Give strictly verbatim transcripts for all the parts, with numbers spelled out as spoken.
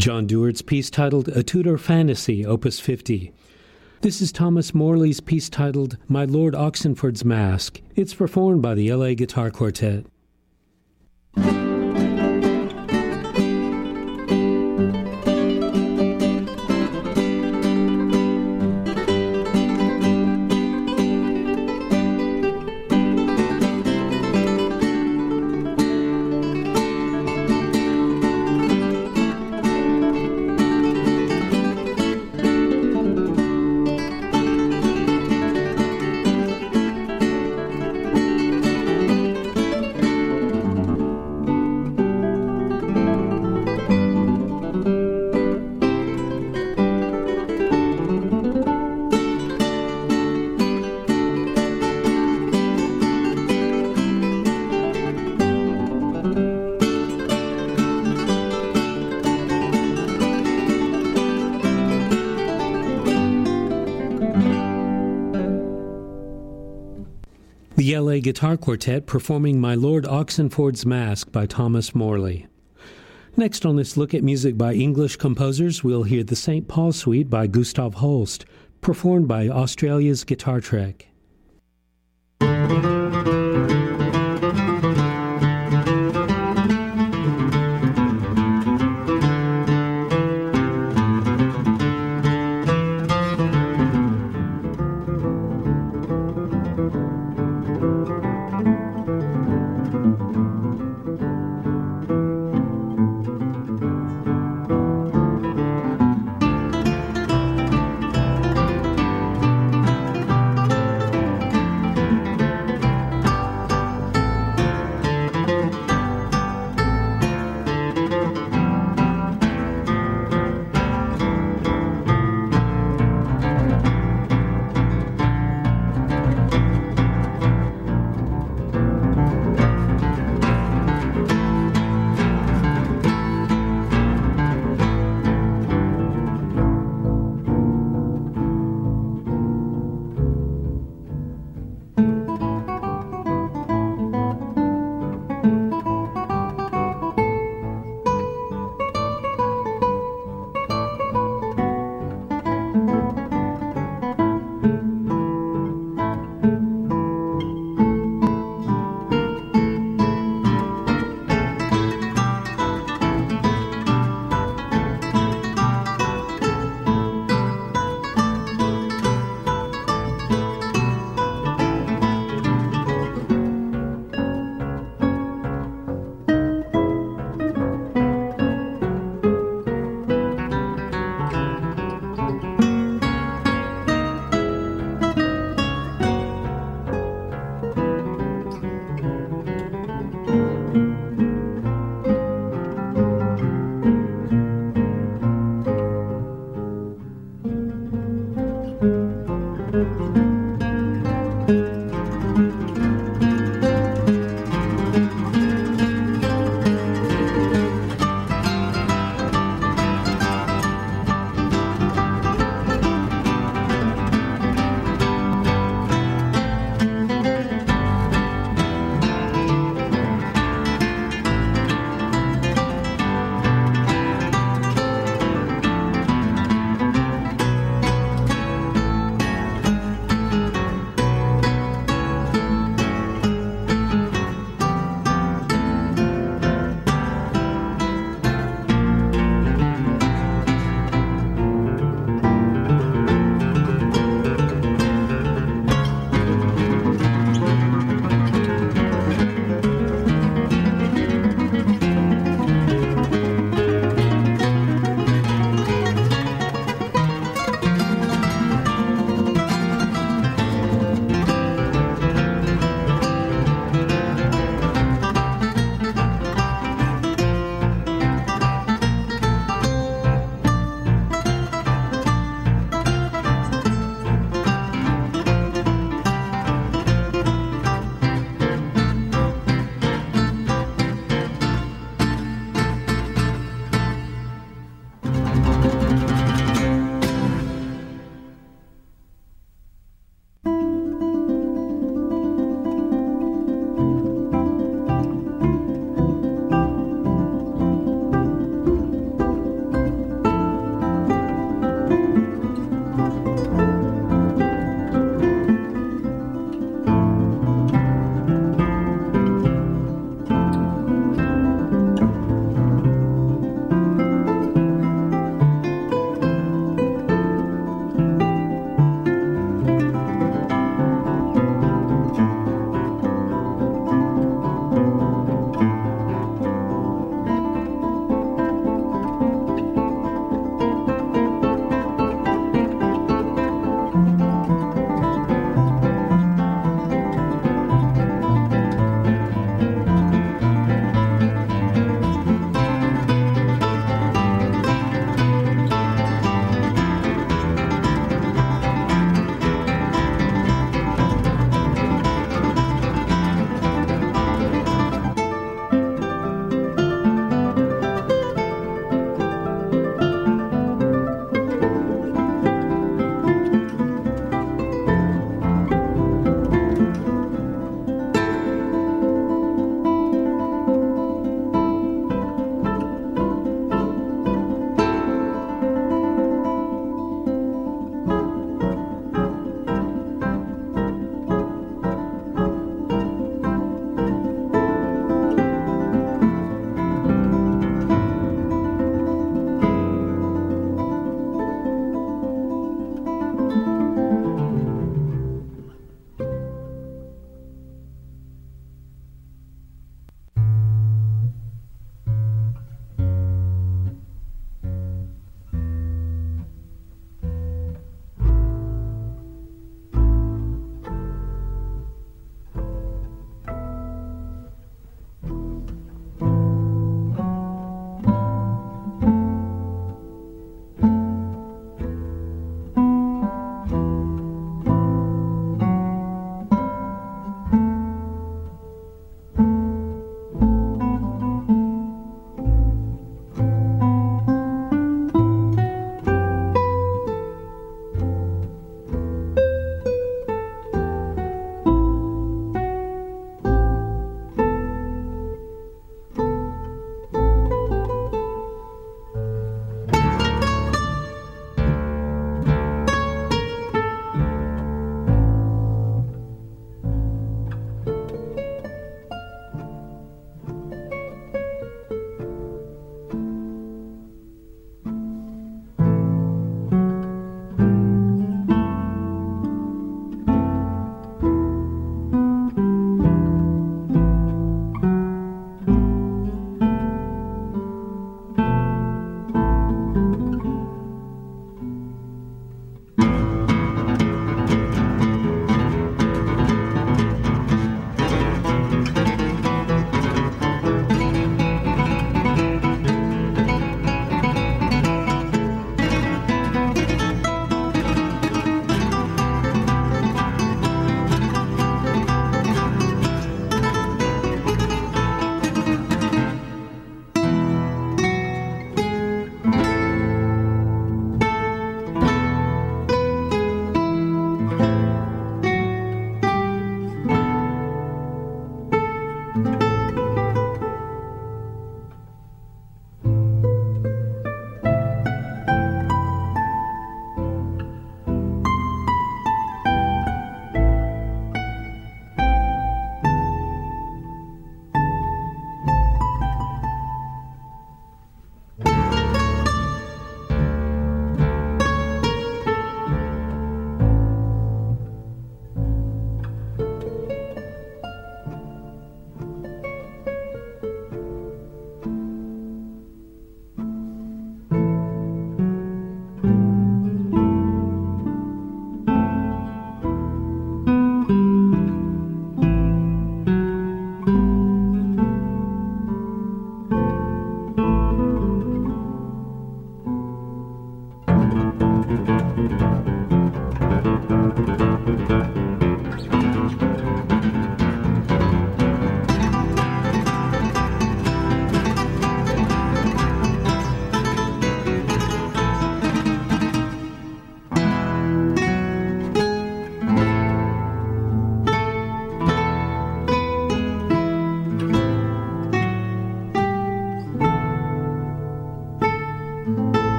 John Dewart's piece titled A Tudor Fantasy, Opus fifty. This is Thomas Morley's piece titled My Lord Oxenford's Mask. It's performed by the L A Guitar Quartet. The L A Guitar Quartet performing My Lord Oxenford's Mask by Thomas Morley. Next on this look at music by English composers, we'll hear the Saint Paul Suite by Gustav Holst, performed by Australia's Guitar Trek.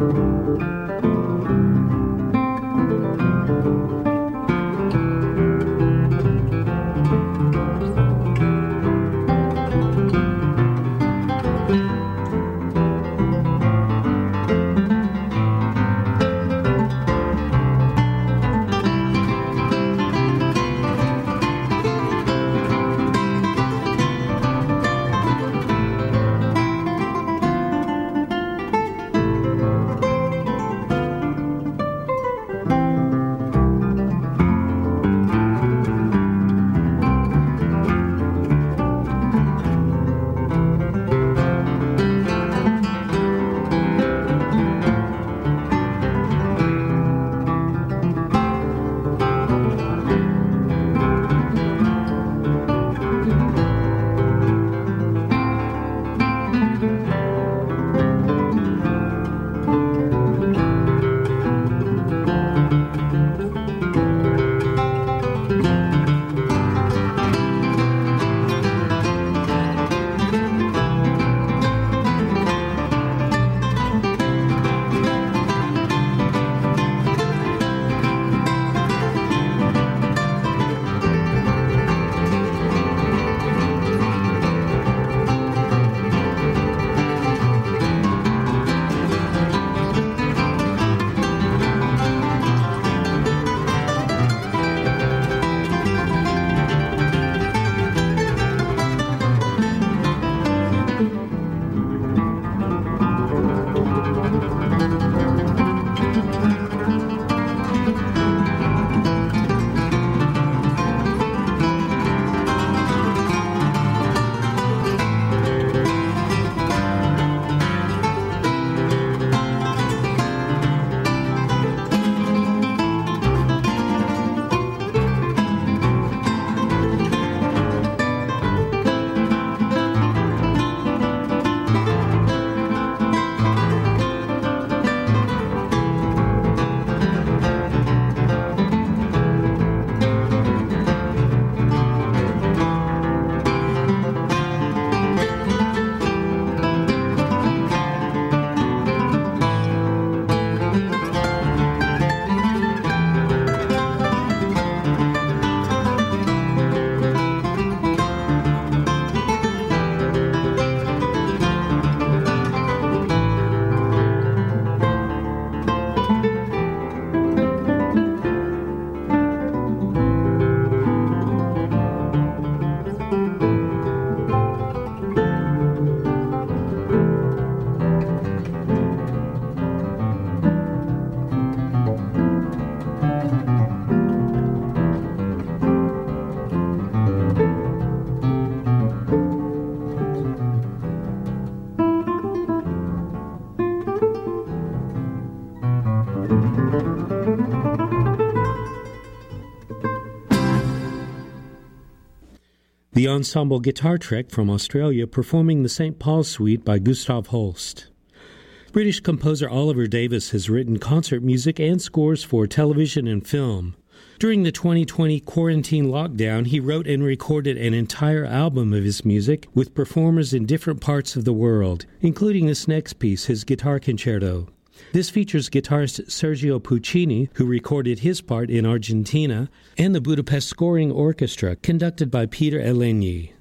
The Ensemble Guitar Trek from Australia performing the Saint Paul Suite by Gustav Holst. British composer Oliver Davis has written concert music and scores for television and film. During the twenty twenty quarantine lockdown, he wrote and recorded an entire album of his music with performers in different parts of the world, including this next piece, his guitar concerto. This features guitarist Sergio Puccini, who recorded his part in Argentina, and the Budapest Scoring Orchestra, conducted by Peter Elenyi.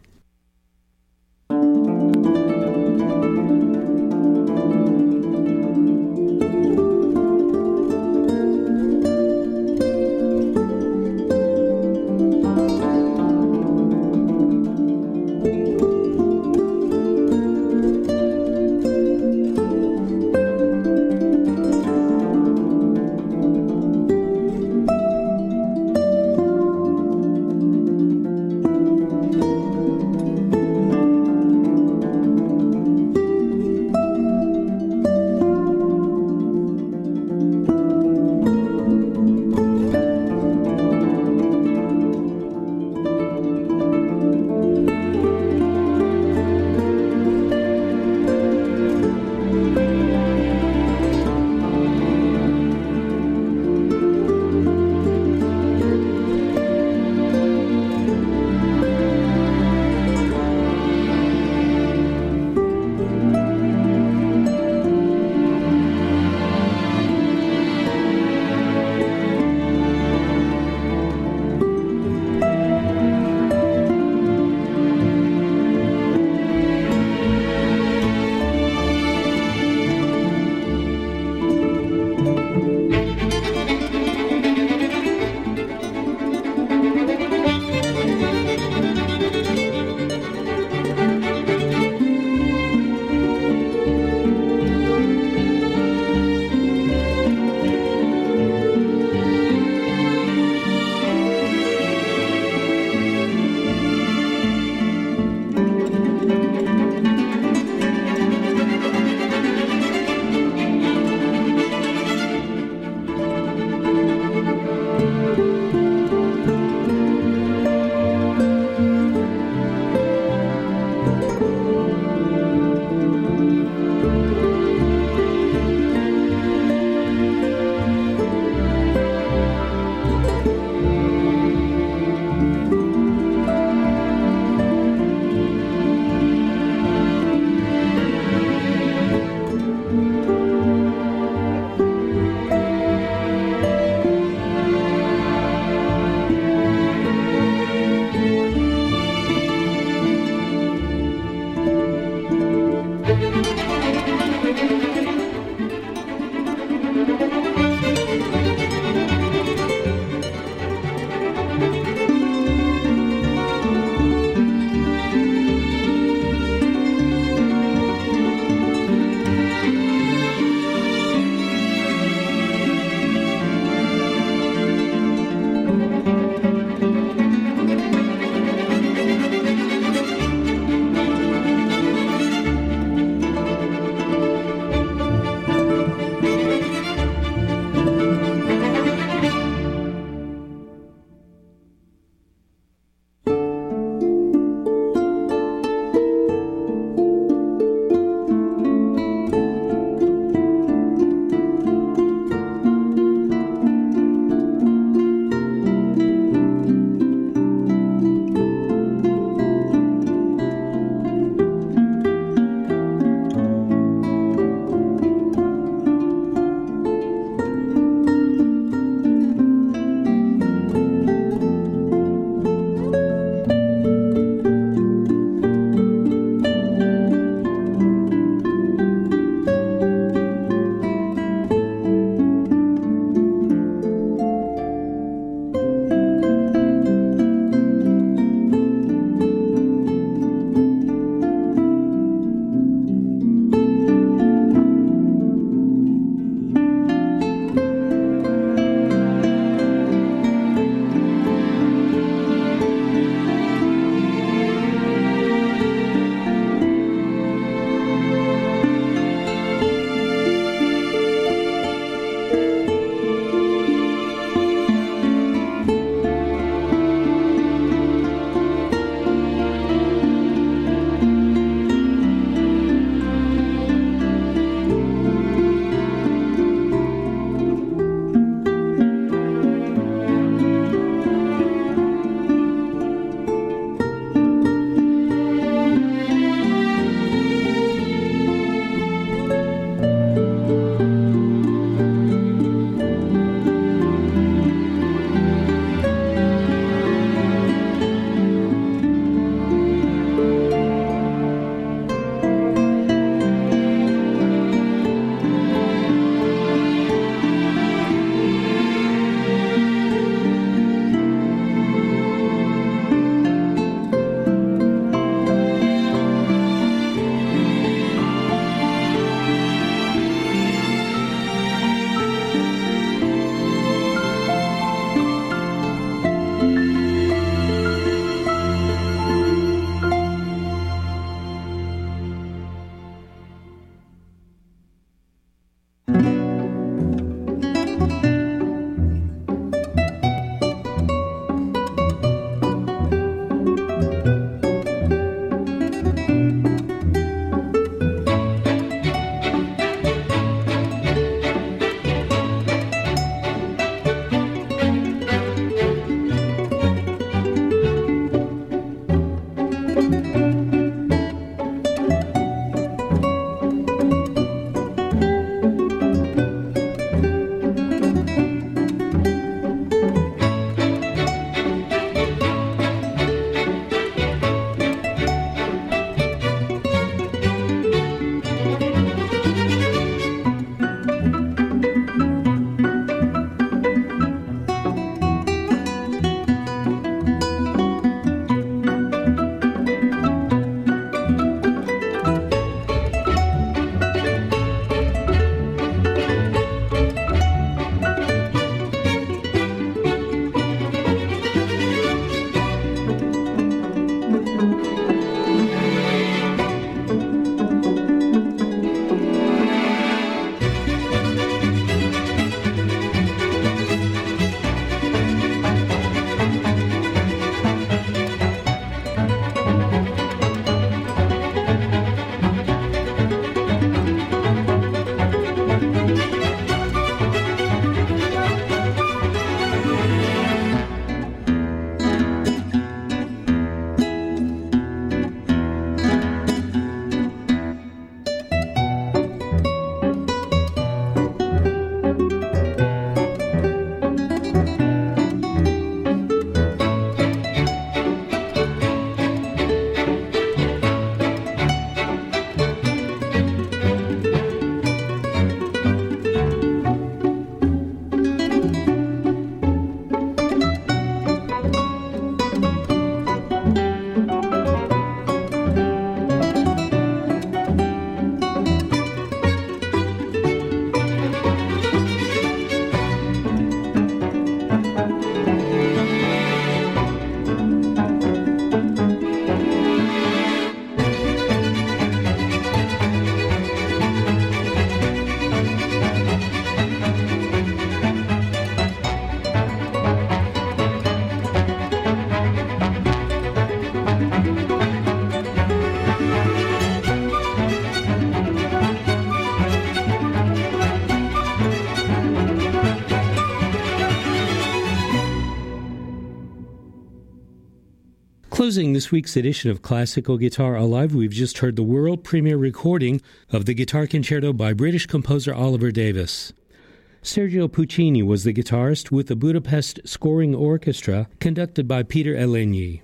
Closing this week's edition of Classical Guitar Alive, we've just heard the world premiere recording of the Guitar Concerto by British composer Oliver Davies. Sergio Puccini was the guitarist with the Budapest Scoring Orchestra, conducted by Peter Elenyi.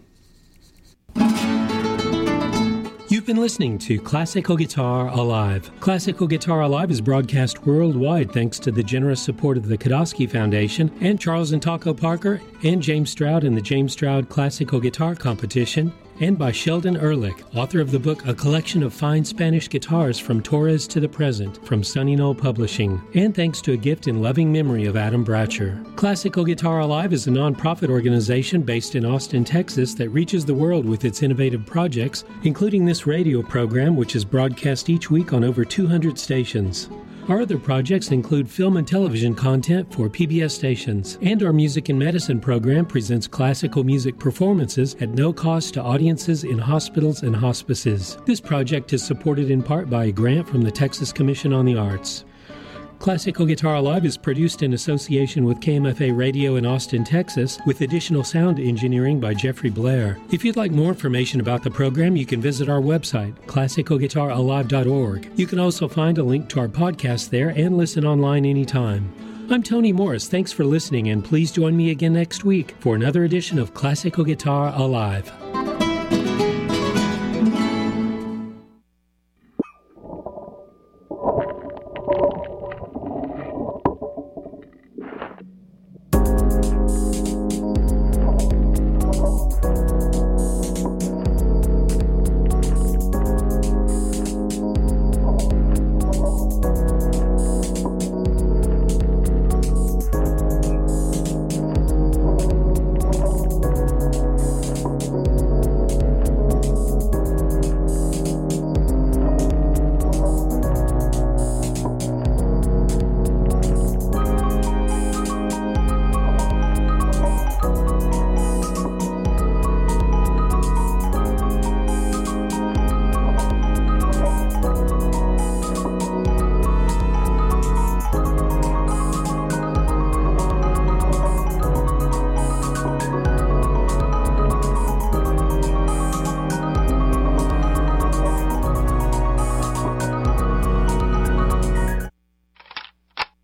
You've been listening to Classical Guitar Alive. Classical Guitar Alive is broadcast worldwide thanks to the generous support of the Kodosky Foundation and Charles and Taco Parker and James Stroud in the James Stroud Classical Guitar Competition, and by Sheldon Ehrlich, author of the book A Collection of Fine Spanish Guitars from Torres to the Present from Sunny Knoll Publishing, and thanks to a gift in loving memory of Adam Bratcher. Classical Guitar Alive is a non-profit organization based in Austin, Texas that reaches the world with its innovative projects, including this radio program which is broadcast each week on over two hundred stations. Our other projects include film and television content for P B S stations, and our Music and Medicine program presents classical music performances at no cost to audiences in hospitals and hospices. This project is supported in part by a grant from the Texas Commission on the Arts. Classical Guitar Alive is produced in association with K M F A Radio in Austin, Texas, with additional sound engineering by Jeffrey Blair. If you'd like more information about the program, you can visit our website, classical guitar alive dot org. You can also find a link to our podcast there and listen online anytime. I'm Tony Morris. Thanks for listening, and please join me again next week for another edition of Classical Guitar Alive.